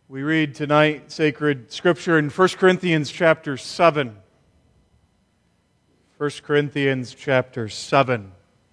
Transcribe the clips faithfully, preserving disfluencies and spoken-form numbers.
We read tonight sacred scripture in First Corinthians chapter seven. First Corinthians chapter seven.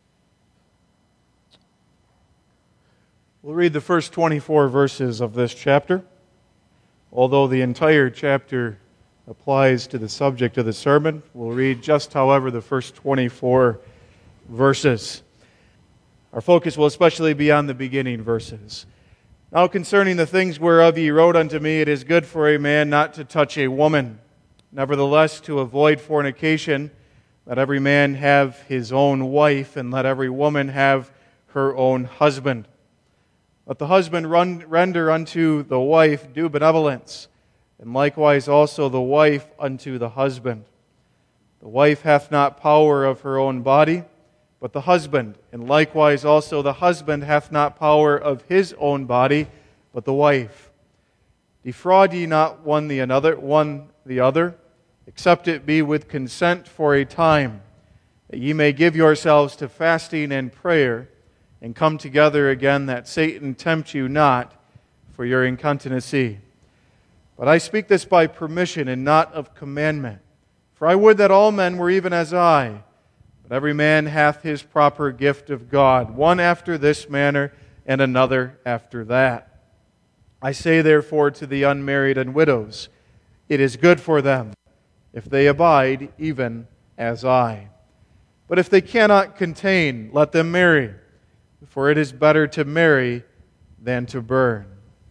We'll read the first twenty-four verses of this chapter. Although the entire chapter applies to the subject of the sermon, we'll read just, however, the first twenty-four verses. Our focus will especially be on the beginning verses. Now concerning the things whereof ye wrote unto me, it is good for a man not to touch a woman. Nevertheless, to avoid fornication, let every man have his own wife, and let every woman have her own husband. Let the husband run, render unto the wife due benevolence, and likewise also the wife unto the husband. The wife hath not power of her own body, but the husband, and likewise also the husband hath not power of his own body, but the wife. Defraud ye not one the another, one the other, except it be with consent for a time, that ye may give yourselves to fasting and prayer, and come together again, that Satan tempt you not for your incontinency. But I speak this by permission, and not of commandment. For I would that all men were even as I. But every man hath his proper gift of God, one after this manner, and another after that. I say therefore to the unmarried and widows, it is good for them, if they abide even as I. But if they cannot contain, let them marry, for it is better to marry than to burn.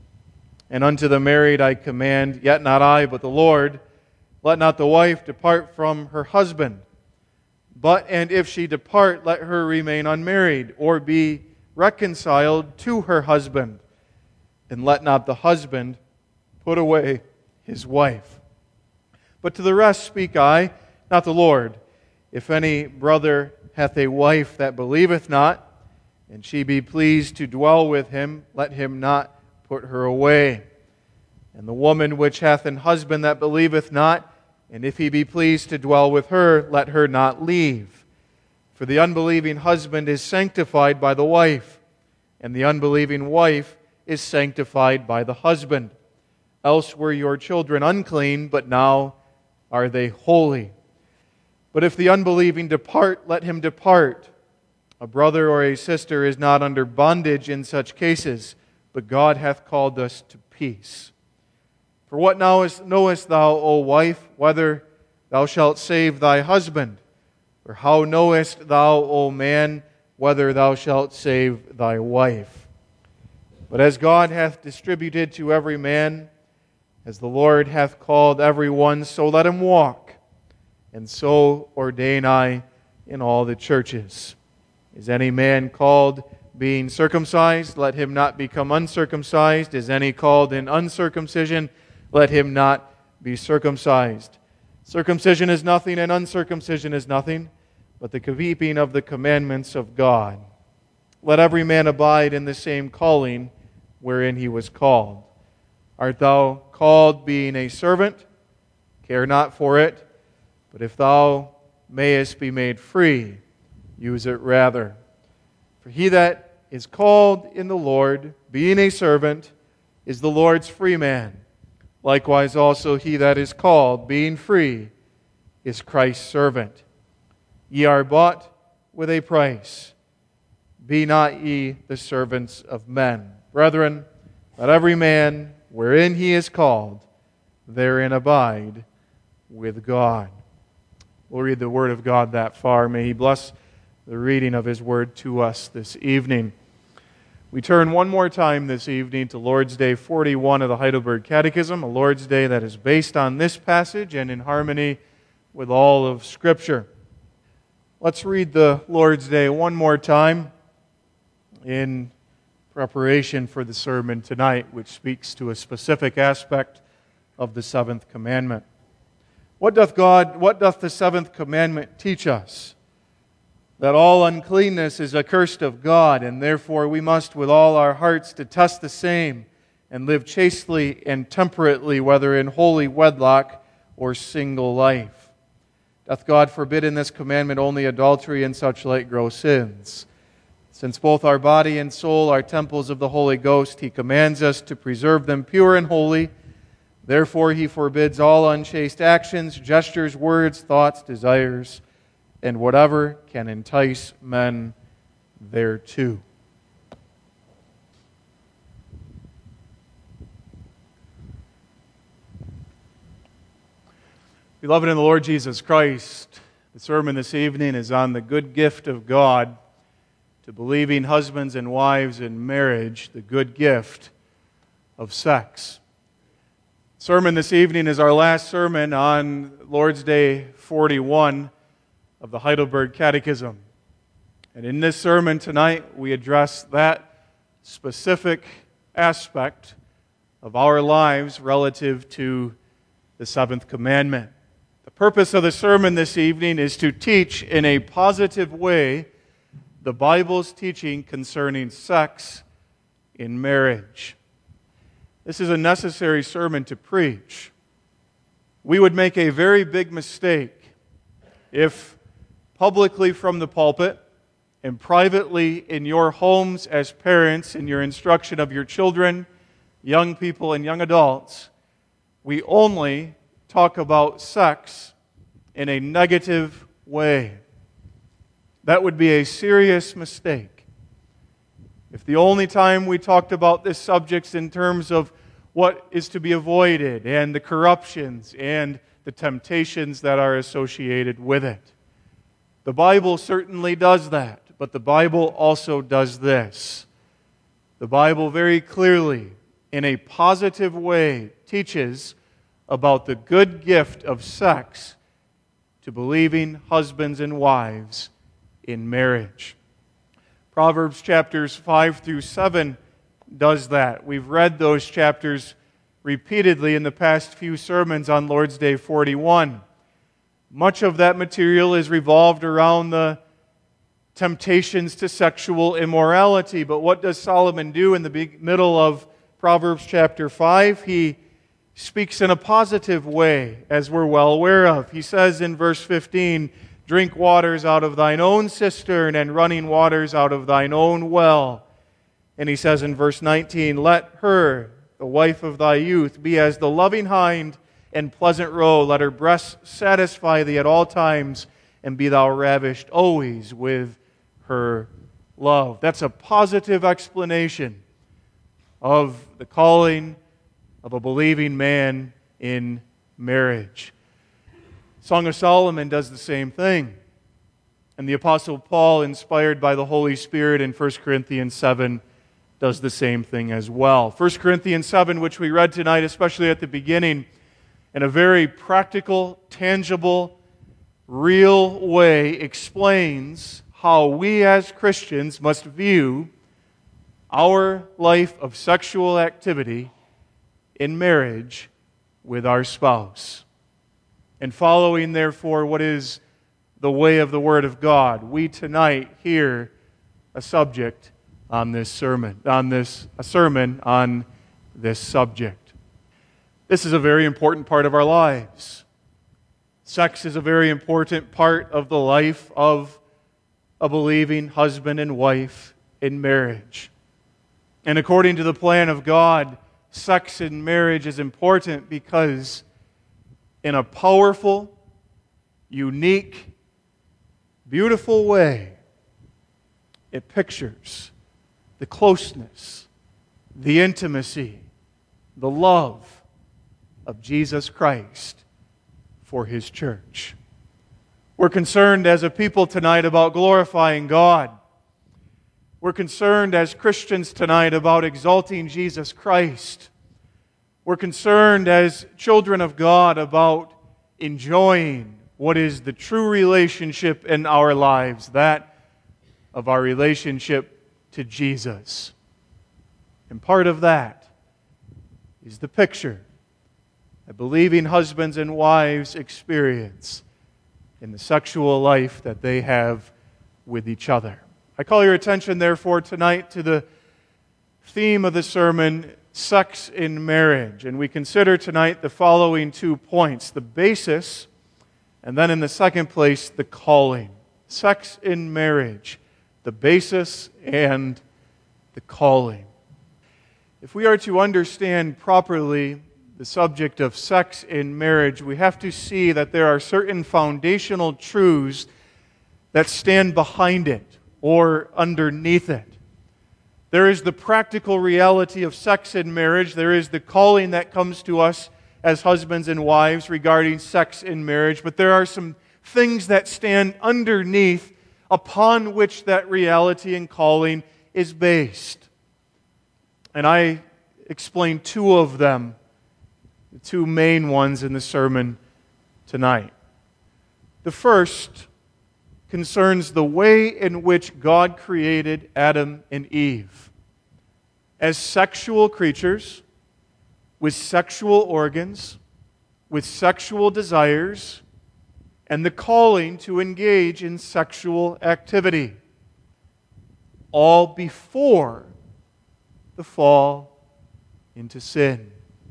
And unto the married I command, yet not I, but the Lord, let not the wife depart from her husband. But, and if she depart, let her remain unmarried, or be reconciled to her husband. And let not the husband put away his wife. But to the rest speak I, not the Lord. If any brother hath a wife that believeth not, and she be pleased to dwell with him, let him not put her away. And the woman which hath an husband that believeth not, and if he be pleased to dwell with her, let her not leave. For the unbelieving husband is sanctified by the wife, and the unbelieving wife is sanctified by the husband. Else were your children unclean, but now are they holy. But if the unbelieving depart, let him depart. A brother or a sister is not under bondage in such cases, but God hath called us to peace. For what knowest, knowest thou, O wife, whether thou shalt save thy husband? Or how knowest thou, O man, whether thou shalt save thy wife? But as God hath distributed to every man, as the Lord hath called every one, so let him walk. And so ordain I in all the churches. Is any man called being circumcised? Let him not become uncircumcised. Is any called in uncircumcision? Let him not be circumcised. Circumcision is nothing, and uncircumcision is nothing, but the keeping of the commandments of God. Let every man abide in the same calling wherein he was called. Art thou called being a servant? Care not for it, but if thou mayest be made free, use it rather. For he that is called in the Lord, being a servant, is the Lord's free man. Likewise also he that is called, being free, is Christ's servant. Ye are bought with a price. Be not ye the servants of men. Brethren, let every man, wherein he is called, therein abide with God. We'll read the Word of God that far. May He bless the reading of His Word to us this evening. We turn one more time this evening to Lord's Day forty-one of the Heidelberg Catechism, a Lord's Day that is based on this passage and in harmony with all of Scripture. Let's read the Lord's Day one more time in preparation for the sermon tonight, which speaks to a specific aspect of the seventh commandment. What doth God, what doth the seventh commandment teach us? That all uncleanness is accursed of God, and therefore we must with all our hearts detest the same, and live chastely and temperately, whether in holy wedlock or single life. Doth God forbid in this commandment only adultery and such like gross sins? Since both our body and soul are temples of the Holy Ghost, He commands us to preserve them pure and holy. Therefore, He forbids all unchaste actions, gestures, words, thoughts, desires, and whatever can entice men thereto. Beloved in the Lord Jesus Christ, the sermon this evening is on the good gift of God to believing husbands and wives in marriage, the good gift of sex. The sermon this evening is our last sermon on Lord's Day forty-one of the Heidelberg Catechism. And in this sermon tonight, we address that specific aspect of our lives relative to the seventh commandment. The purpose of the sermon this evening is to teach in a positive way the Bible's teaching concerning sex in marriage. This is a necessary sermon to preach. We would make a very big mistake if publicly from the pulpit and privately in your homes as parents in your instruction of your children, young people and young adults, we only talk about sex in a negative way. That would be a serious mistake. If the only time we talked about this subject in terms of what is to be avoided and the corruptions and the temptations that are associated with it. The Bible certainly does that, but the Bible also does this. The Bible very clearly, in a positive way, teaches about the good gift of sex to believing husbands and wives in marriage. Proverbs chapters five through seven does that. We've read those chapters repeatedly in the past few sermons on Lord's Day forty-one. Much of that material is revolved around the temptations to sexual immorality. But what does Solomon do in the big middle of Proverbs chapter five? He speaks in a positive way, as we're well aware of. He says in verse fifteen, "Drink waters out of thine own cistern, and running waters out of thine own well." And he says in verse nineteen, "Let her, the wife of thy youth, be as the loving hind and pleasant roe. Let her breasts satisfy thee at all times, and be thou ravished always with her love." That's a positive explanation of the calling of a believing man in marriage. Song of Solomon does the same thing. And the Apostle Paul, inspired by the Holy Spirit in First Corinthians seven, does the same thing as well. First Corinthians seven, which we read tonight, especially at the beginning, in a very practical, tangible, real way, explains how we as Christians must view our life of sexual activity in marriage with our spouse. And following, therefore, what is the way of the Word of God, we tonight hear a subject on this sermon, on this a sermon on this subject. This is a very important part of our lives. Sex is a very important part of the life of a believing husband and wife in marriage. And according to the plan of God, sex in marriage is important because in a powerful, unique, beautiful way, it pictures the closeness, the intimacy, the love of Jesus Christ for His church. We're concerned as a people tonight about glorifying God. We're concerned as Christians tonight about exalting Jesus Christ. We're concerned as children of God about enjoying what is the true relationship in our lives, that of our relationship to Jesus. And part of that is the picture that believing husbands and wives experience in the sexual life that they have with each other. I call your attention, therefore, tonight to the theme of the sermon, sex in marriage. And we consider tonight the following two points: the basis, and then in the second place, the calling. Sex in marriage, the basis and the calling. If we are to understand properly the subject of sex in marriage, we have to see that there are certain foundational truths that stand behind it or underneath it. There is the practical reality of sex in marriage. There is the calling that comes to us as husbands and wives regarding sex in marriage. But there are some things that stand underneath upon which that reality and calling is based. And I explain two of them, the two main ones in the sermon tonight. The first concerns the way in which God created Adam and Eve as sexual creatures with sexual organs, with sexual desires, and the calling to engage in sexual activity, all before the fall into sin.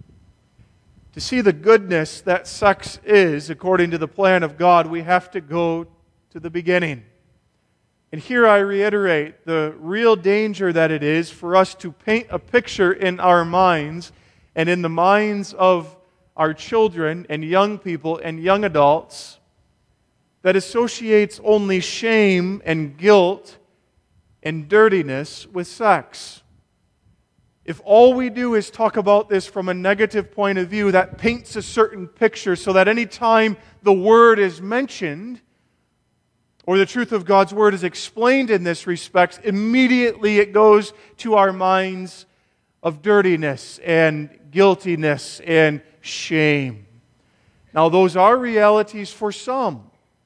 To see the goodness that sex is, according to the plan of God, we have to go to the beginning. And here I reiterate the real danger that it is for us to paint a picture in our minds and in the minds of our children and young people and young adults that associates only shame and guilt and dirtiness with sex. If all we do is talk about this from a negative point of view, that paints a certain picture so that any time the word is mentioned or the truth of God's word is explained in this respect, immediately it goes to our minds of dirtiness and guiltiness and shame. Now, those are realities for some.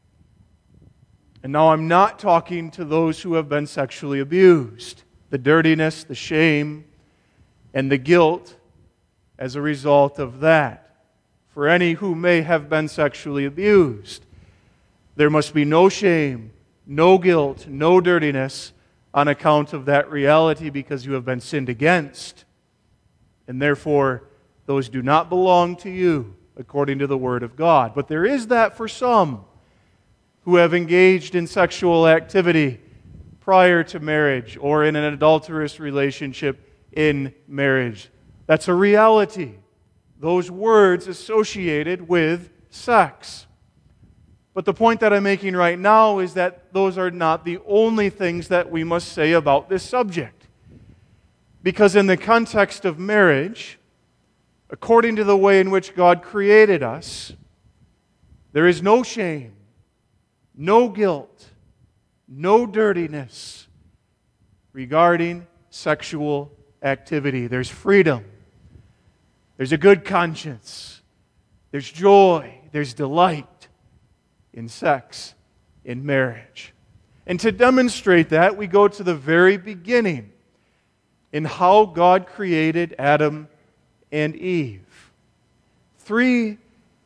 And now I'm not talking to those who have been sexually abused. The dirtiness, the shame, and the guilt as a result of that. For any who may have been sexually abused, there must be no shame, no guilt, no dirtiness on account of that reality because you have been sinned against. And therefore, those do not belong to you according to the Word of God. But there is that for some who have engaged in sexual activity prior to marriage or in an adulterous relationship in marriage. That's a reality. Those words associated with sex. But the point that I'm making right now is that those are not the only things that we must say about this subject. Because in the context of marriage, according to the way in which God created us, there is no shame, no guilt, no dirtiness regarding sexual activity. There's freedom. There's a good conscience. There's joy. There's delight in sex, in marriage. And to demonstrate that, we go to the very beginning in how God created Adam and Eve. Three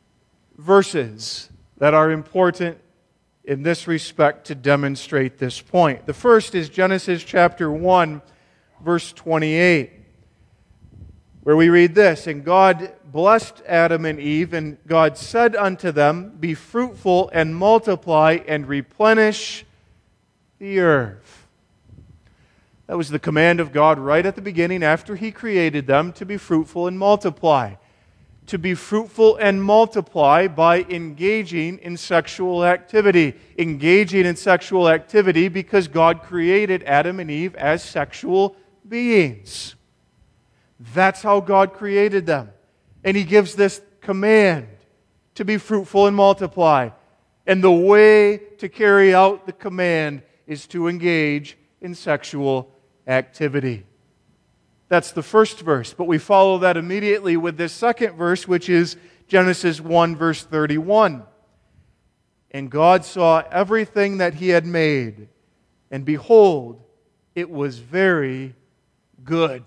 verses that are important in this respect to demonstrate this point. The first is Genesis chapter one, verse twenty-eight, where we read this, "And God blessed Adam and Eve, and God said unto them, Be fruitful and multiply and replenish the earth." That was the command of God right at the beginning after He created them, to be fruitful and multiply. To be fruitful and multiply by engaging in sexual activity. Engaging in sexual activity because God created Adam and Eve as sexual beings. That's how God created them. And He gives this command to be fruitful and multiply. And the way to carry out the command is to engage in sexual activity. That's the first verse. But we follow that immediately with this second verse, which is Genesis one, verse thirty-one. "And God saw everything that He had made, and behold, it was very good."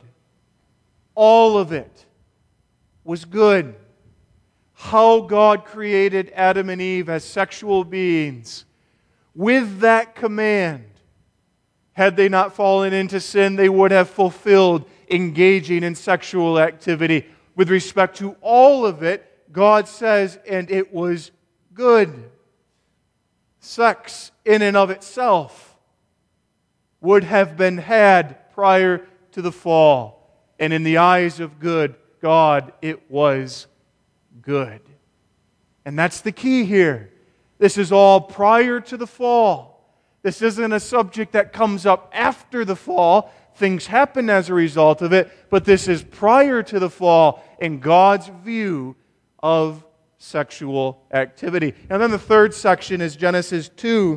All of it was good. How God created Adam and Eve as sexual beings with that command. Had they not fallen into sin, they would have fulfilled engaging in sexual activity. With respect to all of it, God says, and it was good. Sex in and of itself would have been had prior to the fall. And in the eyes of good God, it was good. And that's the key here. This is all prior to the fall. This isn't a subject that comes up after the fall. Things happen as a result of it, but this is prior to the fall in God's view of sexual activity. And then the third section is Genesis two,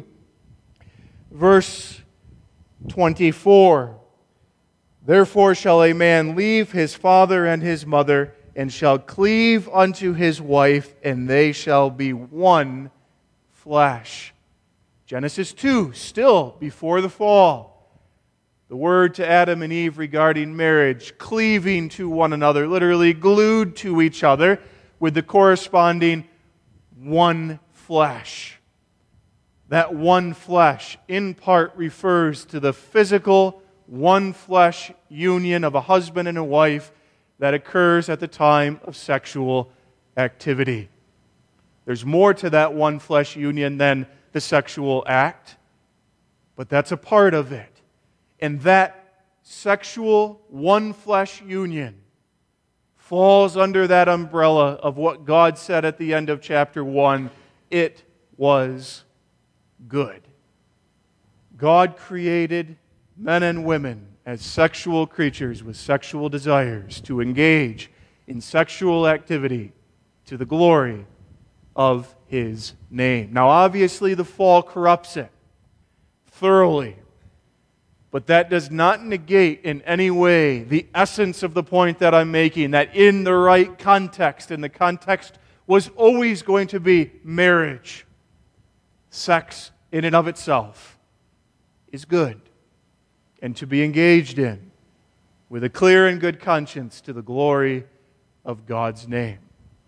verse twenty-four. Therefore shall a man leave his father and his mother, and shall cleave unto his wife, and they shall be one flesh. Genesis two, still before the fall. The word to Adam and Eve regarding marriage, cleaving to one another, literally glued to each other, with the corresponding one flesh. That one flesh, in part, refers to the physical one flesh union of a husband and a wife that occurs at the time of sexual activity. There's more to that one flesh union than the sexual act, but that's a part of it. And that sexual one flesh union falls under that umbrella of what God said at the end of chapter one. It was good. God created men and women as sexual creatures with sexual desires to engage in sexual activity to the glory of His name. Now, obviously, the fall corrupts it thoroughly. But that does not negate in any way the essence of the point that I'm making, that in the right context, and the context was always going to be marriage, sex in and of itself is good and to be engaged in with a clear and good conscience to the glory of God's name.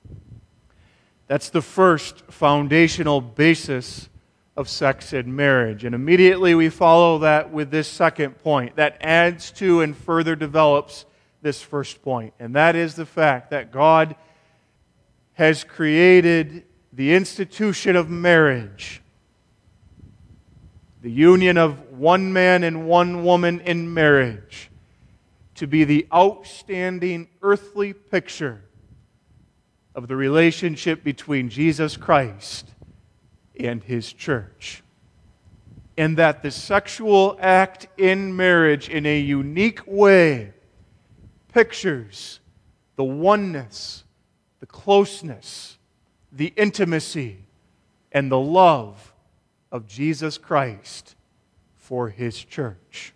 That's the first foundational basis of sex and marriage. And immediately we follow that with this second point that adds to and further develops this first point. And that is the fact that God has created the institution of marriage, the union of one man and one woman in marriage, to be the outstanding earthly picture of the relationship between Jesus Christ and His church. And that the sexual act in marriage in a unique way pictures the oneness, the closeness, the intimacy, and the love of Jesus Christ for His church.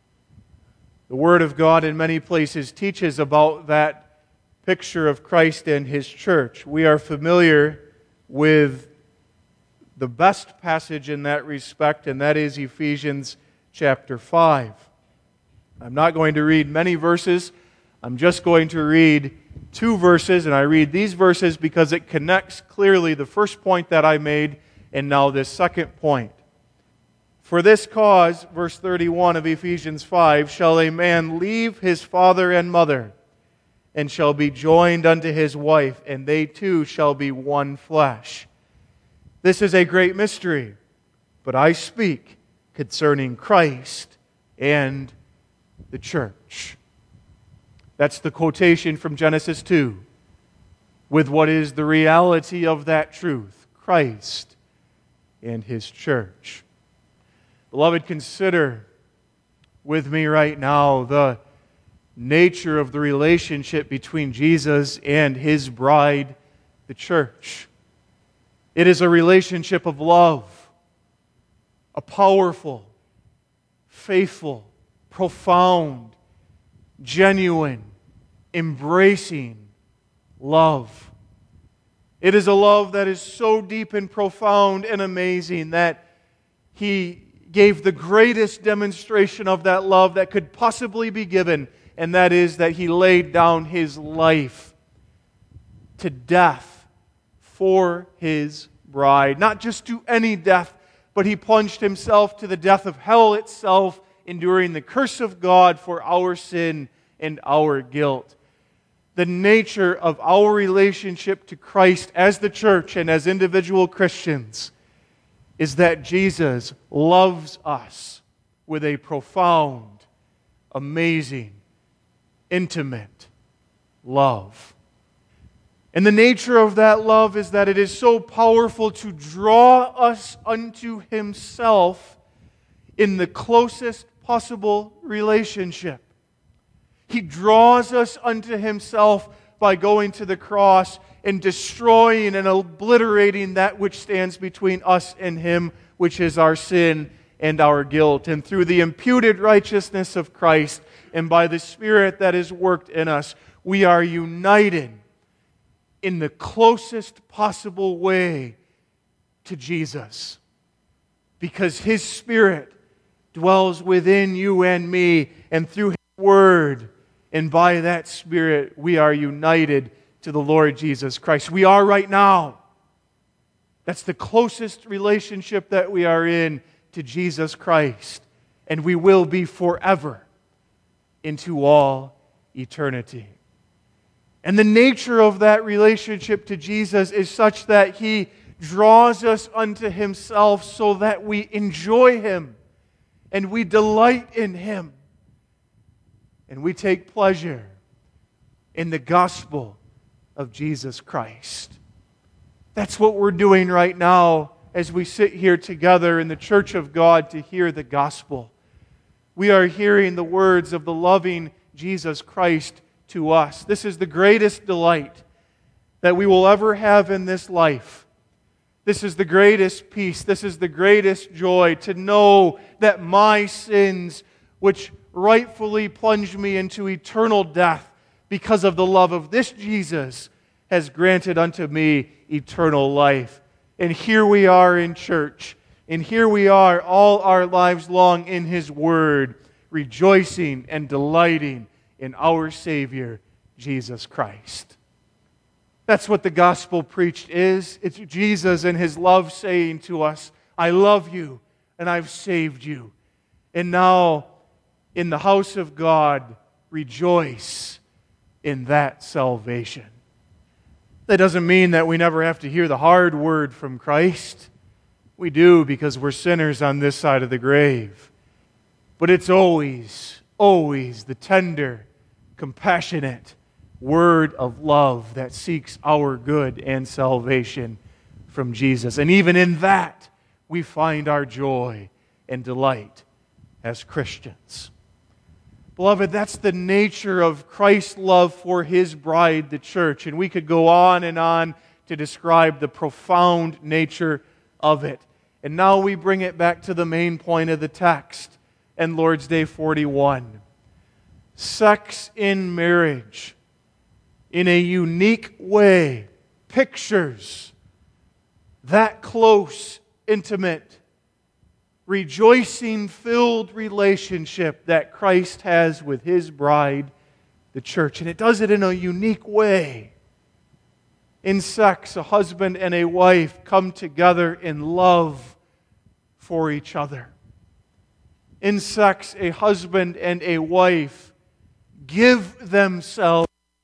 The Word of God in many places teaches about that picture of Christ and His church. We are familiar with the best passage in that respect, and that is Ephesians chapter five. I'm not going to read many verses. I'm just going to read two verses, and I read these verses because it connects clearly the first point that I made and now this second point. For this cause, verse thirty-one of Ephesians five, shall a man leave his father and mother, and shall be joined unto his wife, and they two shall be one flesh. This is a great mystery, but I speak concerning Christ and the church. That's the quotation from Genesis two, with what is the reality of that truth, Christ and His church. Beloved, consider with me right now the nature of the relationship between Jesus and His bride, the church. It is a relationship of love, a powerful, faithful, profound, genuine, embracing love. It is a love that is so deep and profound and amazing that He gave the greatest demonstration of that love that could possibly be given, and that is that He laid down His life to death for His bride. Not just to any death, but He plunged Himself to the death of hell itself, enduring the curse of God for our sin and our guilt. The nature of our relationship to Christ as the church and as individual Christians is that Jesus loves us with a profound, amazing, intimate love. And the nature of that love is that it is so powerful to draw us unto Himself in the closest possible relationship. He draws us unto Himself by going to the cross and destroying and obliterating that which stands between us and Him, which is our sin and our guilt. And through the imputed righteousness of Christ and by the Spirit that is worked in us, we are united in the closest possible way to Jesus. Because His Spirit dwells within you and me, and through His Word and by that Spirit we are united to the Lord Jesus Christ. We are right now. That's the closest relationship that we are in to Jesus Christ, and we will be forever into all eternity. And the nature of that relationship to Jesus is such that He draws us unto Himself so that we enjoy Him and we delight in Him and we take pleasure in the gospel of Jesus Christ. That's what we're doing right now as we sit here together in the church of God to hear the gospel. We are hearing the words of the loving Jesus Christ to us. This is the greatest delight that we will ever have in this life. This is the greatest peace. This is the greatest joy to know that my sins, which rightfully plunged me into eternal death because of the love of this Jesus, has granted unto me eternal life. And here we are in church, and here we are all our lives long in His Word, rejoicing and delighting in our Savior, Jesus Christ. That's what the gospel preached is. It's Jesus and His love saying to us, I love you and I've saved you. And now, in the house of God, rejoice in that salvation. That doesn't mean that we never have to hear the hard word from Christ. We do, because we're sinners on this side of the grave. But it's always, always the tender, compassionate word of love that seeks our good and salvation from Jesus. And even in that, we find our joy and delight as Christians. Beloved, that's the nature of Christ's love for His bride, the church. And we could go on and on to describe the profound nature of it. And now we bring it back to the main point of the text and Lord's Day forty-one. Sex in marriage, in a unique way, pictures that close, intimate, rejoicing-filled relationship that Christ has with His bride, the church. And it does it in a unique way. In sex, a husband and a wife come together in love for each other. In sex, a husband and a wife give themselves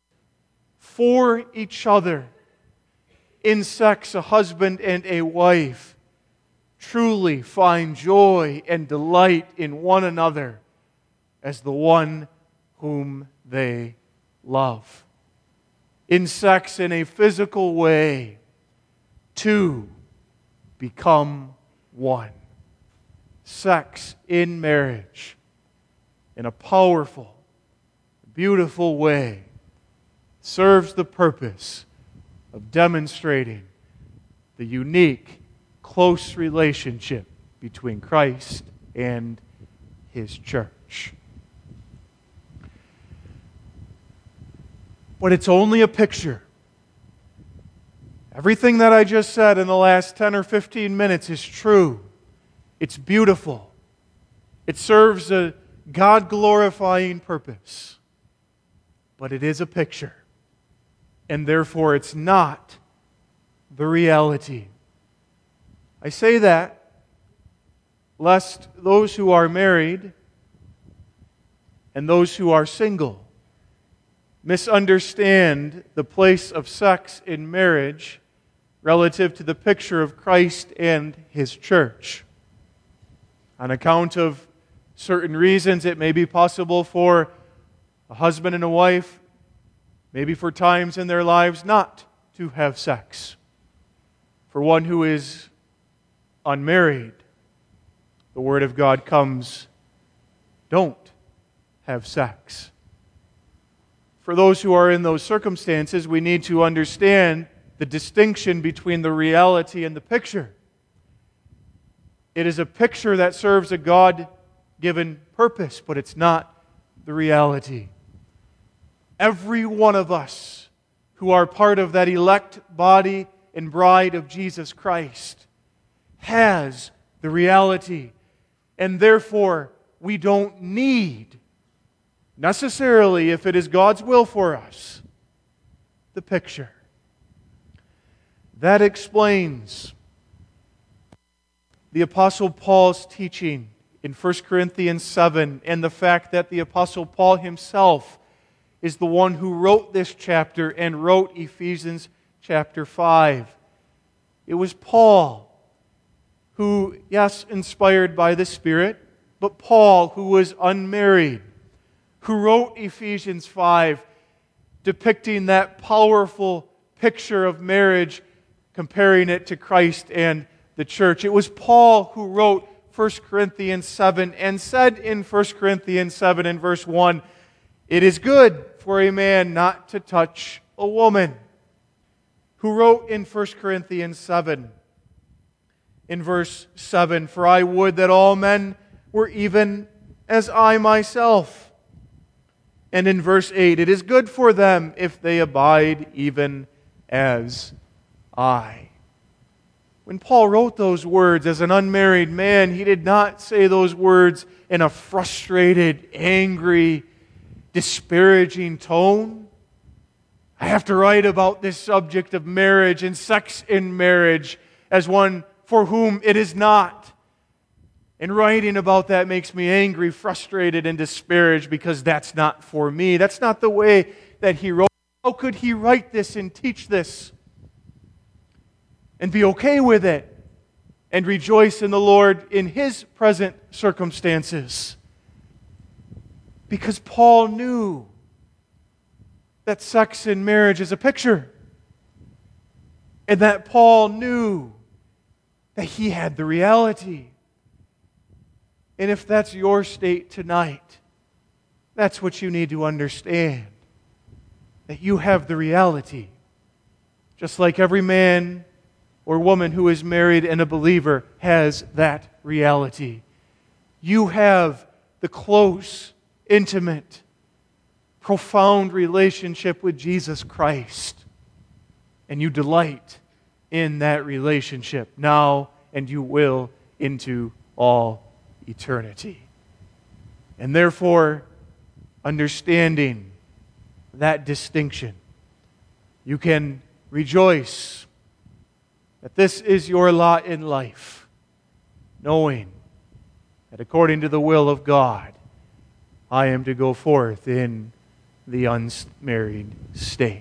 for each other. In sex, a husband and a wife truly find joy and delight in one another as the one whom they love. In sex, in a physical way, two become one. Sex in marriage, in a powerful, beautiful way, serves the purpose of demonstrating the unique, close relationship between Christ and His church. But it's only a picture. Everything that I just said in the last ten or fifteen minutes is true. It's beautiful. It serves a God-glorifying purpose. But it is a picture. And therefore it's not the reality. I say that lest those who are married and those who are single misunderstand the place of sex in marriage relative to the picture of Christ and His church. On account of certain reasons it may be possible for a husband and a wife, maybe for times in their lives, not to have sex. For one who is unmarried, the Word of God comes, don't have sex. For those who are in those circumstances, we need to understand the distinction between the reality and the picture. It is a picture that serves a God-given purpose, but it's not the reality. Every one of us who are part of that elect body and bride of Jesus Christ has the reality, and therefore we don't need, necessarily, if it is God's will for us, the picture. That explains the Apostle Paul's teaching in First Corinthians seven and the fact that the Apostle Paul himself is the one who wrote this chapter and wrote Ephesians chapter five. It was Paul who, yes, inspired by the Spirit, but Paul, who was unmarried, who wrote Ephesians five, depicting that powerful picture of marriage, comparing it to Christ and the church. It was Paul who wrote First Corinthians seven and said in First Corinthians seven and verse one, "It is good for a man not to touch a woman." Who wrote in First Corinthians seven, in verse seven, "For I would that all men were even as I myself." And in verse eight, "It is good for them if they abide even as I." When Paul wrote those words as an unmarried man, he did not say those words in a frustrated, angry, disparaging tone. I have to write about this subject of marriage and sex in marriage as one for whom it is not. And writing about that makes me angry, frustrated, and disparaged because that's not for me. That's not the way that he wrote. How could he write this and teach this and be okay with it and rejoice in the Lord in his present circumstances? Because Paul knew that sex in marriage is a picture. And that Paul knew that he had the reality. And if that's your state tonight, that's what you need to understand. That you have the reality. Just like every man or woman who is married and a believer has that reality. You have the close, intimate, profound relationship with Jesus Christ. And you delight in that relationship now, and you will into all eternity. And therefore, understanding that distinction, you can rejoice that this is your lot in life, knowing that according to the will of God, I am to go forth in the unmarried state.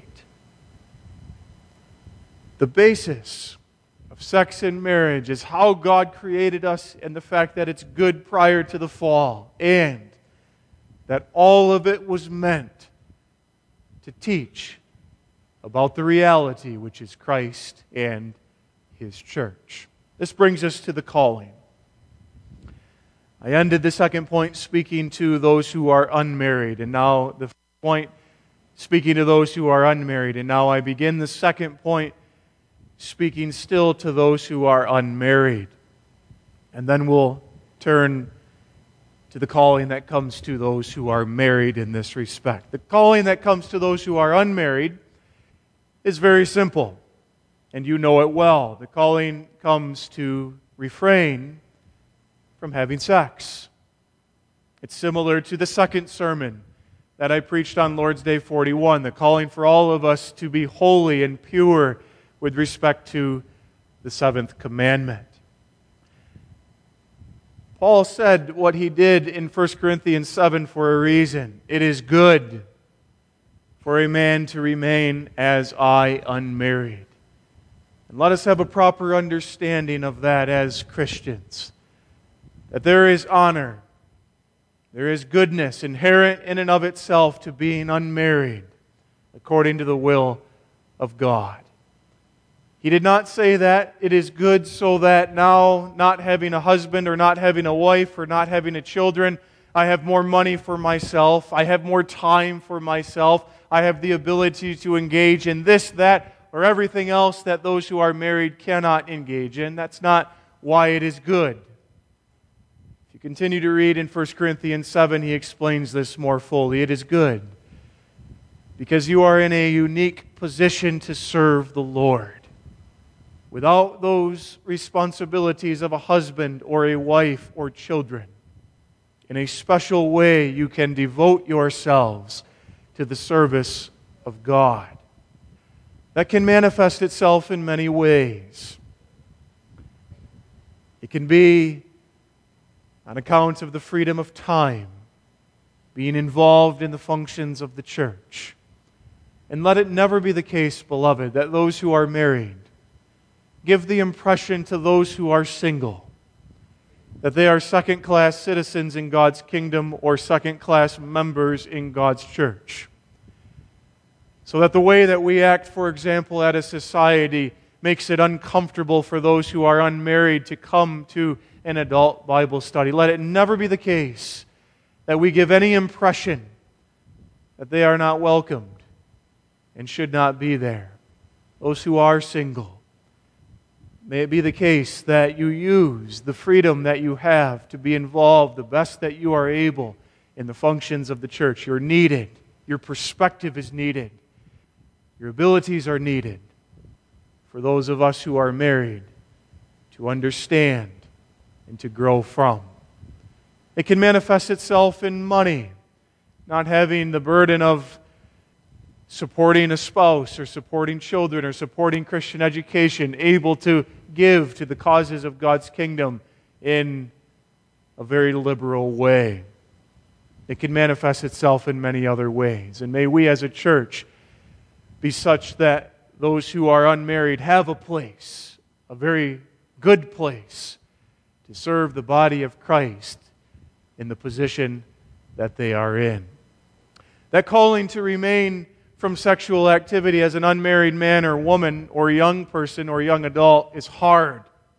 The basis of sex and marriage is how God created us and the fact that it's good prior to the fall, and that all of it was meant to teach about the reality which is Christ and His church. This brings us to the calling. I ended the second point speaking to those who are unmarried, and now the point speaking to those who are unmarried, and now I begin the second point speaking still to those who are unmarried. And then we'll turn to the calling that comes to those who are married in this respect. The calling that comes to those who are unmarried is very simple, and you know it well. The calling comes to refrain from having sex. It's similar to the second sermon that I preached on Lord's Day forty-one, the calling for all of us to be holy and pure with respect to the seventh commandment. Paul said what he did in First Corinthians seven for a reason. It is good for a man to remain as I unmarried. And let us have a proper understanding of that as Christians. That there is honor There is goodness inherent in and of itself to being unmarried according to the will of God. He did not say that it is good so that now, not having a husband or not having a wife or not having a children, I have more money for myself, I have more time for myself, I have the ability to engage in this, that, or everything else that those who are married cannot engage in. That's not why it is good. If you continue to read in First Corinthians seven, he explains this more fully. It is good because you are in a unique position to serve the Lord. Without those responsibilities of a husband or a wife or children, in a special way you can devote yourselves to the service of God. That can manifest itself in many ways. It can be on account of the freedom of time, being involved in the functions of the church. And let it never be the case, beloved, that those who are married give the impression to those who are single that they are second-class citizens in God's kingdom or second-class members in God's church. So that the way that we act, for example, at a society makes it uncomfortable for those who are unmarried to come to an adult Bible study. Let it never be the case that we give any impression that they are not welcomed and should not be there. Those who are single, may it be the case that you use the freedom that you have to be involved the best that you are able in the functions of the church. You're needed. Your perspective is needed. Your abilities are needed for those of us who are married to understand and to grow from. It can manifest itself in money, not having the burden of supporting a spouse or supporting children or supporting Christian education, able to give to the causes of God's kingdom in a very liberal way. It can manifest itself in many other ways. And may we as a church be such that those who are unmarried have a place, a very good place, to serve the body of Christ in the position that they are in. That calling to remain from sexual activity as an unmarried man or woman or young person or young adult is hard.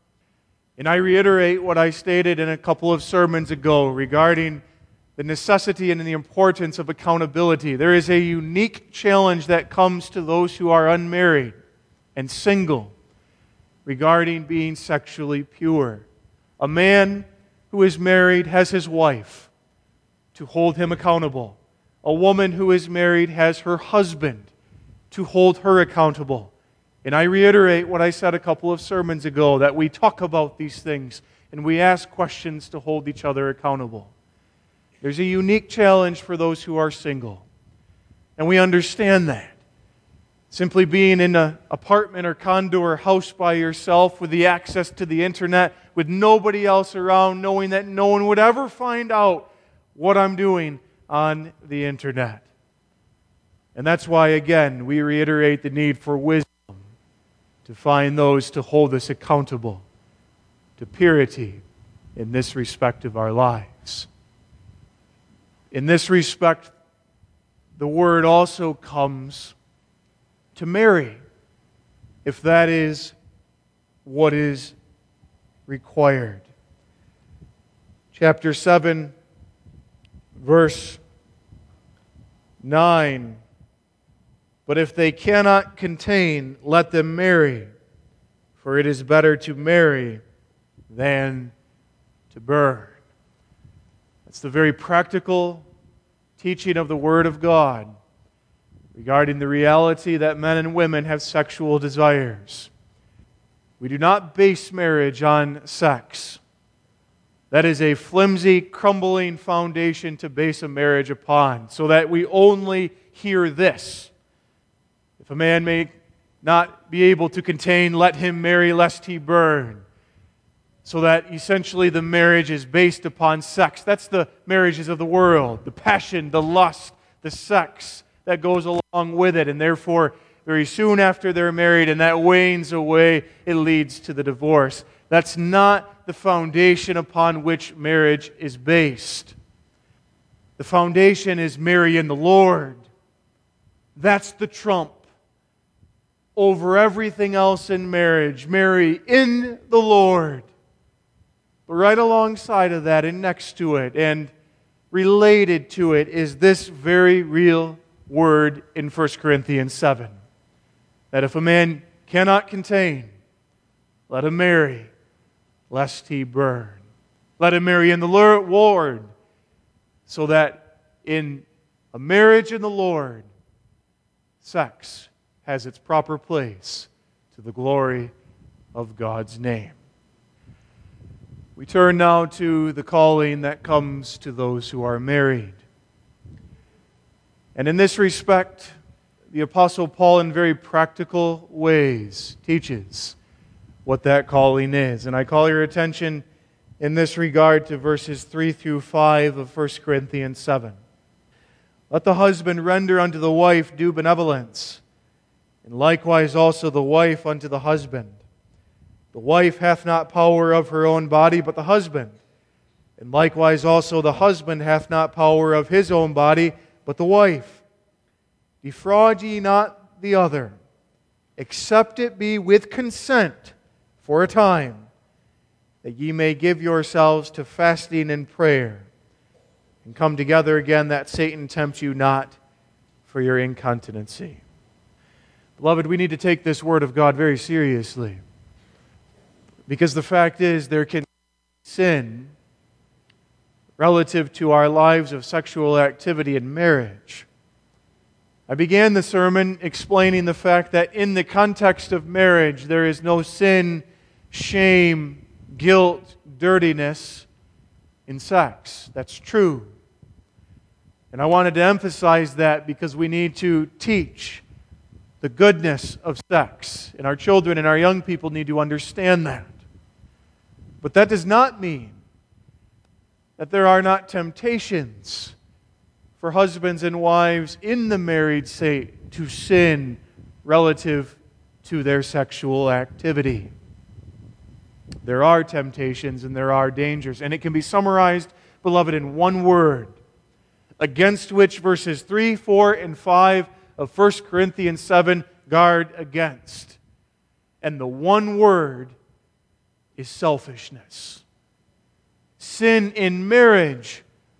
And I reiterate what I stated in a couple of sermons ago regarding the necessity and the importance of accountability. There is a unique challenge that comes to those who are unmarried and single regarding being sexually pure. A man who is married has his wife to hold him accountable. A woman who is married has her husband to hold her accountable. And I reiterate what I said a couple of sermons ago, that we talk about these things and we ask questions to hold each other accountable. There's a unique challenge for those who are single. And we understand that. Simply being in an apartment or condo or house by yourself with the access to the internet, with nobody else around, knowing that no one would ever find out what I'm doing on the internet. And that's why, again, we reiterate the need for wisdom to find those to hold us accountable to purity in this respect of our lives. In this respect, the word also comes to marry, if that is what is required. Chapter seven, verse nine. But if they cannot contain, let them marry, for it is better to marry than to burn. That's the very practical teaching of the Word of God regarding the reality that men and women have sexual desires. We do not base marriage on sex. That is a flimsy, crumbling foundation to base a marriage upon, so that we only hear this. If a man may not be able to contain, let him marry lest he burn. So that essentially the marriage is based upon sex. That's the marriages of the world. The passion, the lust, the sex that goes along with it. And therefore, very soon after they're married and that wanes away, it leads to the divorce. That's not the foundation upon which marriage is based. The foundation is marry in the Lord. That's the trump over everything else in marriage. Marry in the Lord. But right alongside of that and next to it and related to it is this very real word in First Corinthians seven. That if a man cannot contain, let him marry, lest he burn. Let him marry in the Lord, so that in a marriage in the Lord, sex has its proper place to the glory of God's name. We turn now to the calling that comes to those who are married. And in this respect, the Apostle Paul, in very practical ways, teaches what that calling is. And I call your attention in this regard to verses three through five of First Corinthians seven. Let the husband render unto the wife due benevolence, and likewise also the wife unto the husband. The wife hath not power of her own body, but the husband. And likewise also the husband hath not power of his own body, but the wife. Defraud ye not the other, except it be with consent for a time, that ye may give yourselves to fasting and prayer, and come together again, that Satan tempt you not for your incontinency. Beloved, we need to take this word of God very seriously, because the fact is there can be sin relative to our lives of sexual activity in marriage. I began the sermon explaining the fact that in the context of marriage there is no sin, shame, guilt, dirtiness in sex. That's true. And I wanted to emphasize that because we need to teach the goodness of sex. And our children and our young people need to understand that. But that does not mean that there are not temptations for husbands and wives in the married state to sin relative to their sexual activity. There are temptations and there are dangers. And it can be summarized, beloved, in one word, against which verses three, four, and five of First Corinthians seven guard against. And the one word is selfishness. Sin in marriage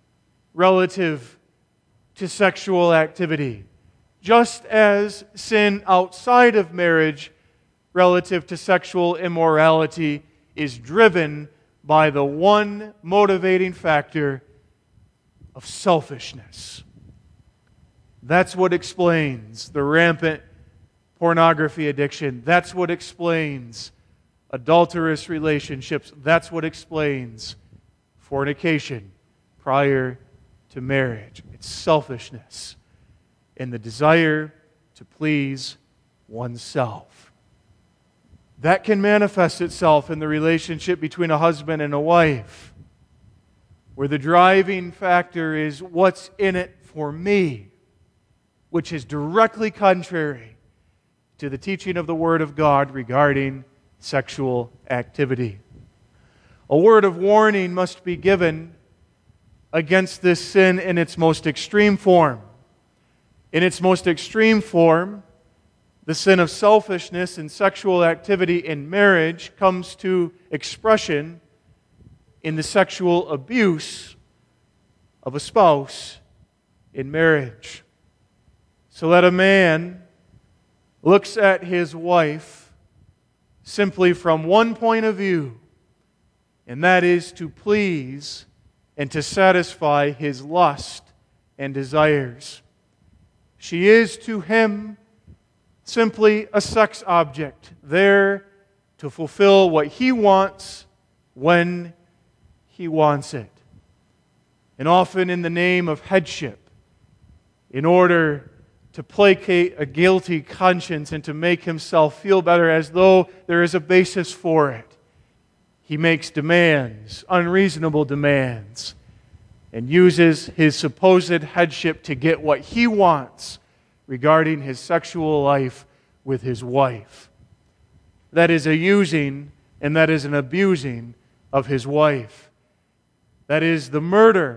relative to sexual activity, just as sin outside of marriage relative to sexual immorality is driven by the one motivating factor of selfishness. That's what explains the rampant pornography addiction. That's what explains adulterous relationships. That's what explains fornication prior to marriage. It's selfishness and the desire to please oneself. That can manifest itself in the relationship between a husband and a wife, where the driving factor is what's in it for me, which is directly contrary to the teaching of the Word of God regarding sexual activity. A word of warning must be given against this sin in its most extreme form. In its most extreme form, the sin of selfishness and sexual activity in marriage comes to expression in the sexual abuse of a spouse in marriage. So that a man looks at his wife simply from one point of view, and that is to please and to satisfy his lust and desires. She is to him simply a sex object, there to fulfill what he wants when he wants it. And often in the name of headship, in order to placate a guilty conscience and to make himself feel better as though there is a basis for it, he makes demands, unreasonable demands, and uses his supposed headship to get what he wants regarding his sexual life with his wife. That is a using and that is an abusing of his wife. That is the murder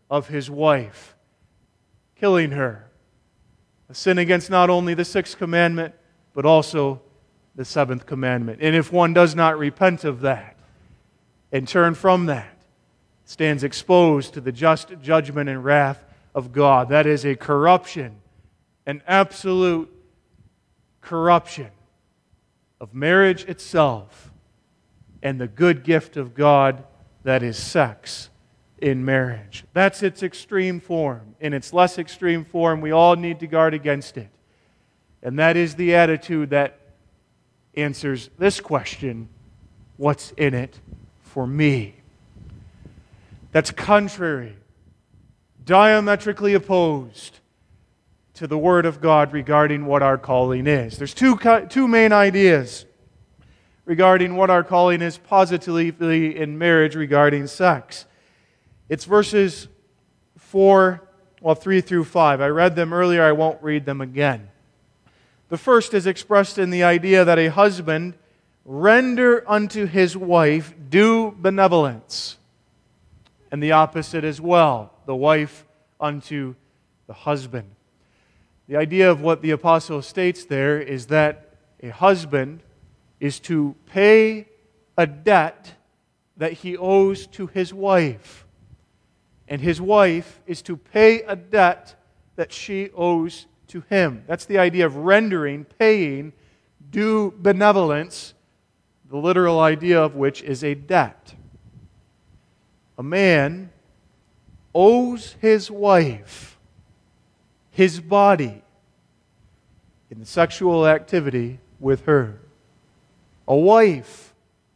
of his wife, killing her. A sin against not only the sixth commandment, but also the seventh commandment. And if one does not repent of that and turn from that, stands exposed to the just judgment and wrath of God. That is a corruption, an absolute corruption of marriage itself and the good gift of God that is sex in marriage. That's its extreme form. In its less extreme form, we all need to guard against it. And that is the attitude that answers this question, what's in it for me? That's contrary, diametrically opposed to the Word of God regarding what our calling is. There's two, two main ideas regarding what our calling is positively in marriage regarding sex. It's verses four, well, three through five. I read them earlier, I won't read them again. The first is expressed in the idea that a husband render unto his wife due benevolence. And the opposite as well, the wife unto the husband. The idea of what the apostle states there is that a husband is to pay a debt that he owes to his wife. And his wife is to pay a debt that she owes to him. That's the idea of rendering, paying, due benevolence, the literal idea of which is a debt. A man owes his wife his body in the sexual activity with her. A wife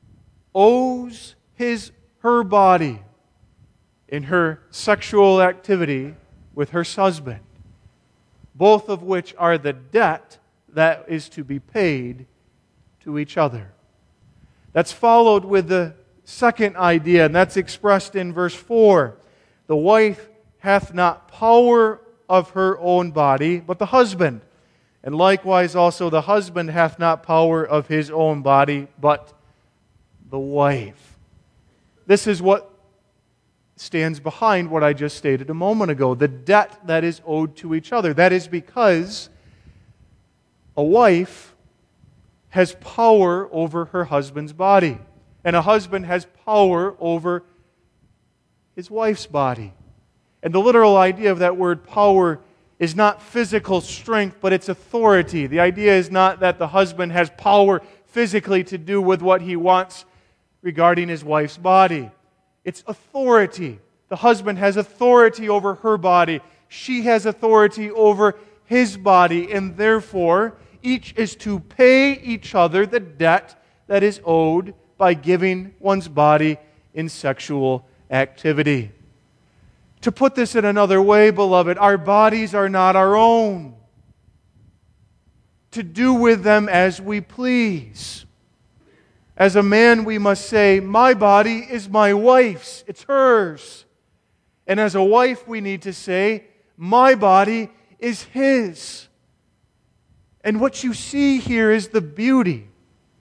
owes his her body in her sexual activity with her husband, both of which are the debt that is to be paid to each other. That's followed with the second idea, and that's expressed in verse four. The wife hath not power of her own body, but the husband. And likewise also the husband hath not power of his own body, but the wife. This is what stands behind what I just stated a moment ago, the debt that is owed to each other. That is because a wife has power over her husband's body, and a husband has power over his wife's body. And the literal idea of that word power is not physical strength, but it's authority. The idea is not that the husband has power physically to do with what he wants regarding his wife's body. It's authority. The husband has authority over her body. She has authority over his body, and therefore each is to pay each other the debt that is owed by giving one's body in sexual activity. To put this in another way, beloved, our bodies are not our own, to do with them as we please. As a man, we must say, my body is my wife's, it's hers. And as a wife, we need to say, my body is his. And what you see here is the beauty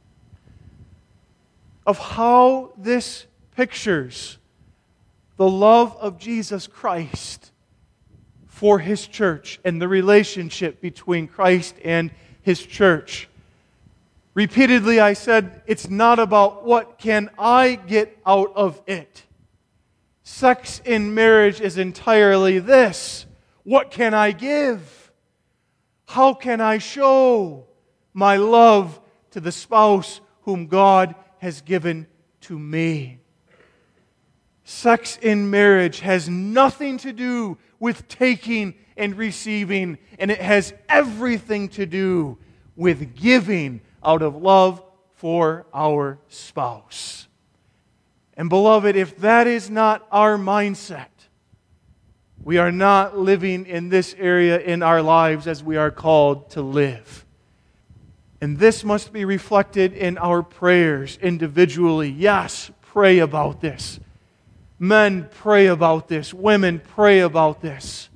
of how this pictures the love of Jesus Christ for His church and the relationship between Christ and His church. Repeatedly I said, it's not about what can I get out of it. Sex in marriage is entirely this. What can I give? How can I show my love to the spouse whom God has given to me? Sex in marriage has nothing to do with taking and receiving, and it has everything to do with giving out of love for our spouse. And beloved, if that is not our mindset, we are not living in this area in our lives as we are called to live. And this must be reflected in our prayers individually. Yes, pray about this. Men, pray about this. Women, pray about this.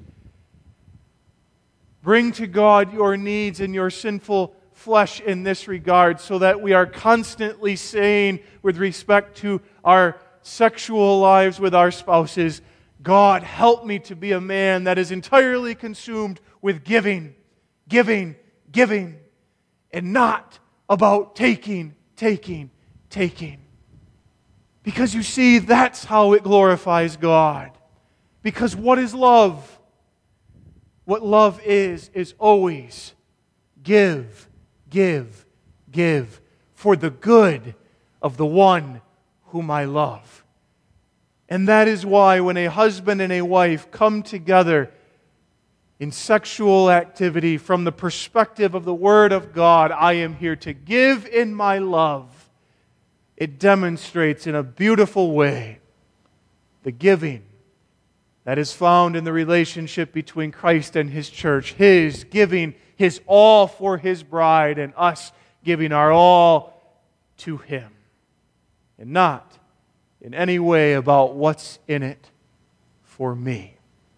Bring to God your needs and your sinful flesh in this regard so that we are constantly saying with respect to our sexual lives with our spouses, God, help me to be a man that is entirely consumed with giving, giving, giving, and not about taking, taking, taking. Because you see, that's how it glorifies God. Because what is love? What love is, is always give, give, give for the good of the one whom I love. And that is why when a husband and a wife come together in sexual activity from the perspective of the Word of God, I am here to give in my love. It demonstrates in a beautiful way the giving that is found in the relationship between Christ and His church. His giving His all for His bride, and us giving our all to Him. And not in any way about what's in it for me.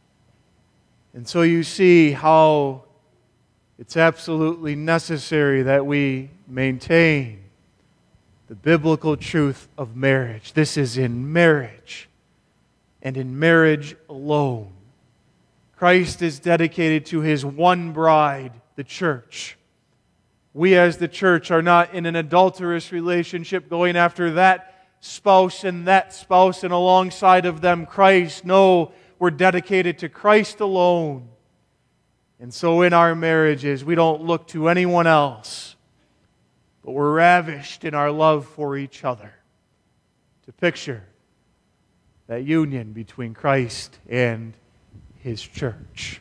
And so you see how it's absolutely necessary that we maintain the biblical truth of marriage. This is in marriage, and in marriage alone. Christ is dedicated to His one bride, the church. We as the church are not in an adulterous relationship going after that spouse and that spouse and alongside of them Christ. No, we're dedicated to Christ alone. And so in our marriages, we don't look to anyone else, but we're ravished in our love for each other. To picture that union between Christ and His church.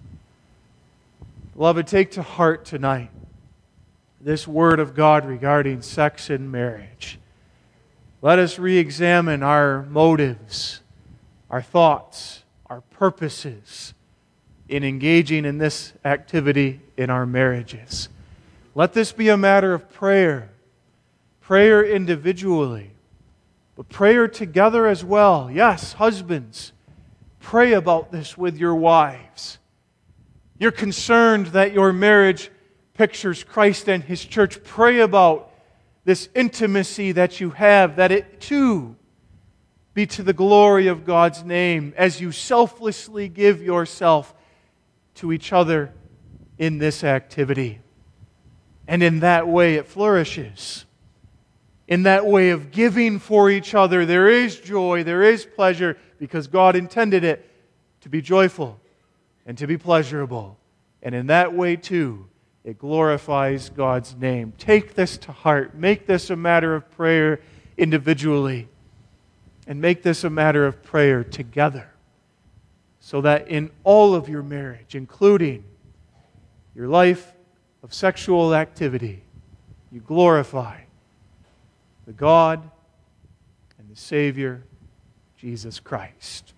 Beloved, take to heart tonight this Word of God regarding sex and marriage. Let us re-examine our motives, our thoughts, our purposes in engaging in this activity in our marriages. Let this be a matter of prayer. Prayer individually, but prayer together as well. Yes, husbands, pray about this with your wives. You're concerned that your marriage pictures Christ and His church. Pray about this intimacy that you have, that it too be to the glory of God's name as you selflessly give yourself to each other in this activity. And in that way it flourishes. In that way of giving for each other, there is joy, there is pleasure, because God intended it to be joyful and to be pleasurable. And in that way too, it glorifies God's name. Take this to heart. Make this a matter of prayer individually. And make this a matter of prayer together. So that in all of your marriage, including your life of sexual activity, you glorify the God and the Savior, Jesus Christ.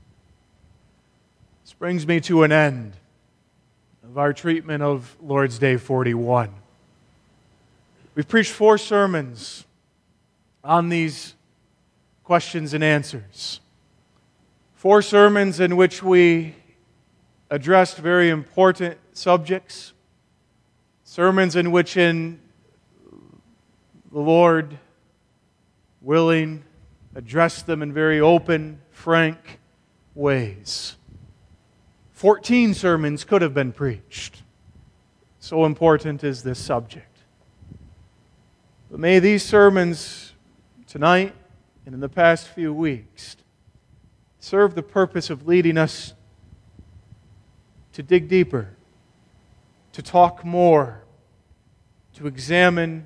This brings me to an end of our treatment of Lord's Day forty-one. We've preached four sermons on these questions and answers. Four sermons in which we addressed very important subjects. Sermons in which, in the Lord willing, addressed them in very open, frank ways. Fourteen sermons could have been preached. So important is this subject. But may these sermons tonight and in the past few weeks serve the purpose of leading us to dig deeper, to talk more, to examine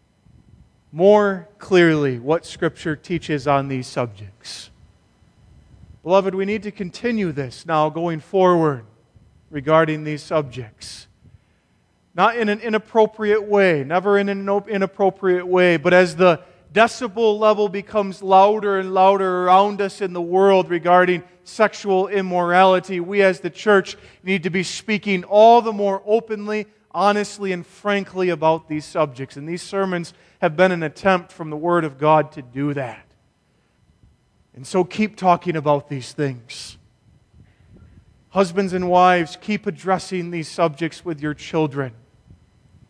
more clearly what Scripture teaches on these subjects. Beloved, we need to continue this now going forward regarding these subjects. Not in an inappropriate way, never in an inappropriate way, but as the decibel level becomes louder and louder around us in the world regarding sexual immorality, we as the church need to be speaking all the more openly, honestly, and frankly about these subjects. And these sermons have been an attempt from the Word of God to do that. And so keep talking about these things. Husbands and wives, keep addressing these subjects with your children,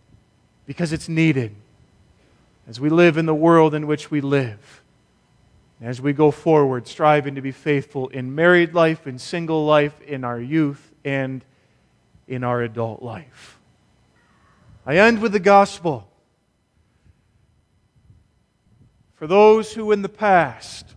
because it's needed as we live in the world in which we live. As we go forward, striving to be faithful in married life, in single life, in our youth, and in our adult life. I end with the gospel. For those who in the past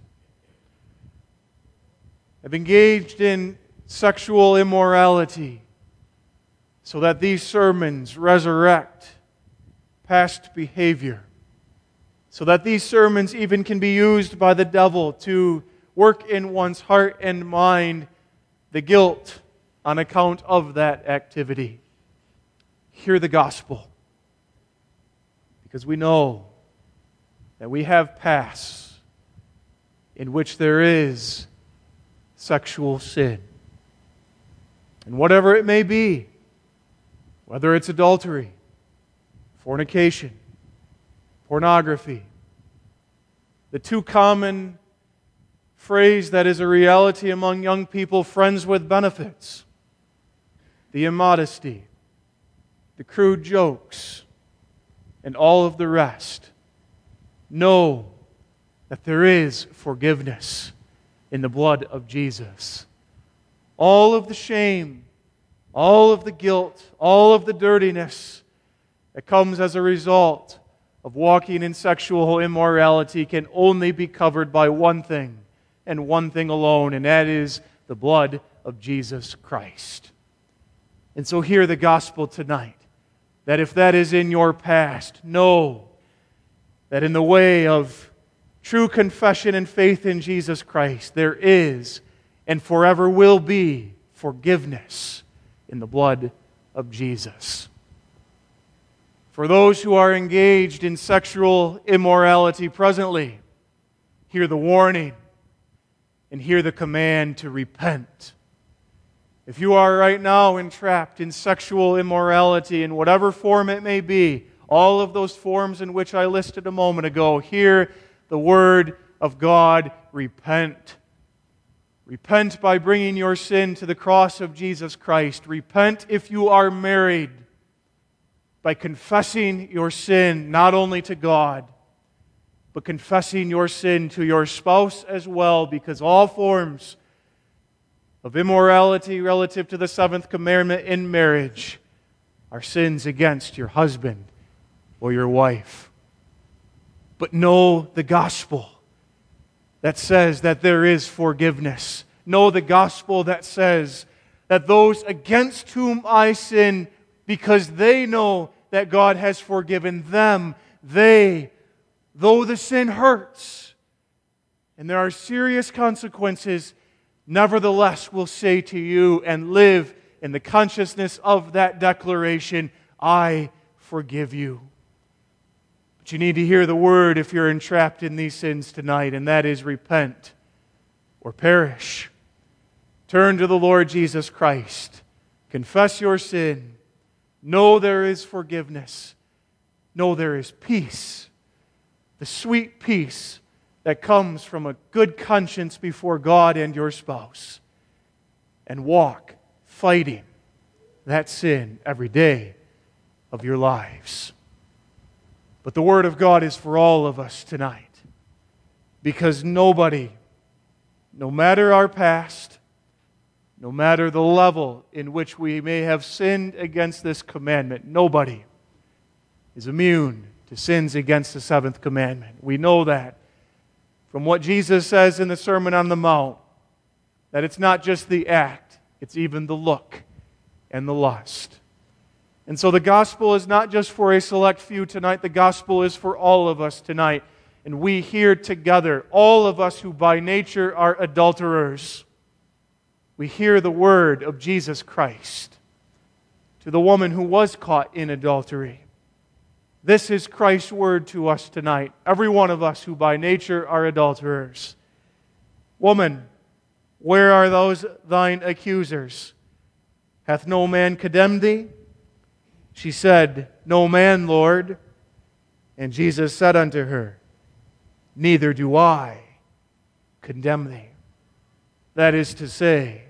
have engaged in sexual immorality, so that these sermons resurrect past behavior, so that these sermons even can be used by the devil to work in one's heart and mind the guilt on account of that activity. Hear the gospel, because we know that we have pasts in which there is sexual sin. And whatever it may be, whether it's adultery, fornication, pornography, the too common phrase that is a reality among young people, friends with benefits, the immodesty, the crude jokes, and all of the rest. Know that there is forgiveness in the blood of Jesus. All of the shame, all of the guilt, all of the dirtiness that comes as a result of walking in sexual immorality can only be covered by one thing and one thing alone, and that is the blood of Jesus Christ. And so hear the gospel tonight, that if that is in your past, know that in the way of true confession and faith in Jesus Christ, there is and forever will be forgiveness in the blood of Jesus. For those who are engaged in sexual immorality presently, hear the warning and hear the command to repent. If you are right now entrapped in sexual immorality in whatever form it may be, all of those forms in which I listed a moment ago, hear the word of God, repent. Repent by bringing your sin to the cross of Jesus Christ. Repent if you are married by confessing your sin not only to God, but confessing your sin to your spouse as well, because all forms of immorality relative to the seventh commandment in marriage are sins against your husband or your wife. But know the gospel that says that there is forgiveness. Know the gospel that says that those against whom I sin, because they know that God has forgiven them, they, though the sin hurts and there are serious consequences, nevertheless will say to you and live in the consciousness of that declaration, I forgive you. But you need to hear the word if you're entrapped in these sins tonight, and that is repent or perish. Turn to the Lord Jesus Christ. Confess your sin. Know there is forgiveness. Know there is peace. The sweet peace that comes from a good conscience before God and your spouse. And walk fighting that sin every day of your lives. But the Word of God is for all of us tonight. Because nobody, no matter our past, no matter the level in which we may have sinned against this commandment, nobody is immune to sins against the seventh commandment. We know that from what Jesus says in the Sermon on the Mount, that it's not just the act, it's even the look and the lust. And so the gospel is not just for a select few tonight, the gospel is for all of us tonight. And we here together, all of us who by nature are adulterers, we hear the word of Jesus Christ to the woman who was caught in adultery. This is Christ's word to us tonight, every one of us who by nature are adulterers. Woman, where are those thine accusers? Hath no man condemned thee? She said, No man, Lord. And Jesus said unto her, Neither do I condemn thee. That is to say,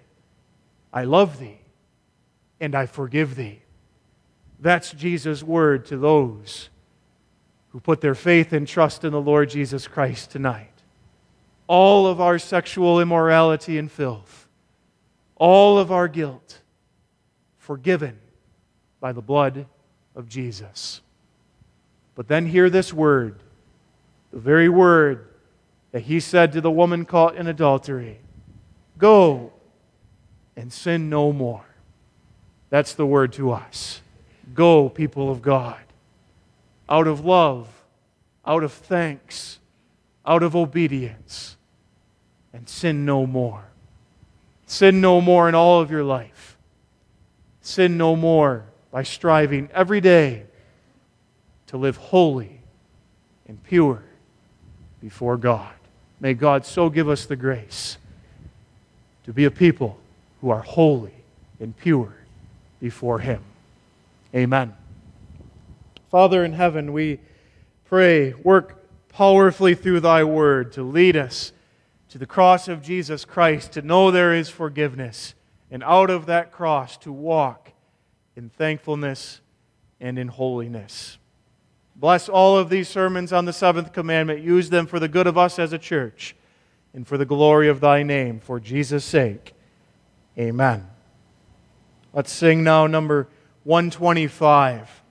I love thee and I forgive thee. That's Jesus' word to those who put their faith and trust in the Lord Jesus Christ tonight. all of our sexual immorality and filth, all of our guilt, forgiven by the blood of Jesus. But then hear this word, the very word that He said to the woman caught in adultery, "Go and sin no more." That's the word to us. Go, people of God, out of love, out of thanks, out of obedience, and sin no more. Sin no more in all of your life. Sin no more by striving every day to live holy and pure before God. May God so give us the grace to be a people who are holy and pure before Him. Amen. Father in heaven, we pray, work powerfully through Thy Word to lead us to the cross of Jesus Christ, to know there is forgiveness, and out of that cross to walk in thankfulness and in holiness. Bless all of these sermons on the seventh commandment. Use them for the good of us as a church and for the glory of Thy name, for Jesus' sake. Amen. Let's sing now number one twenty-five.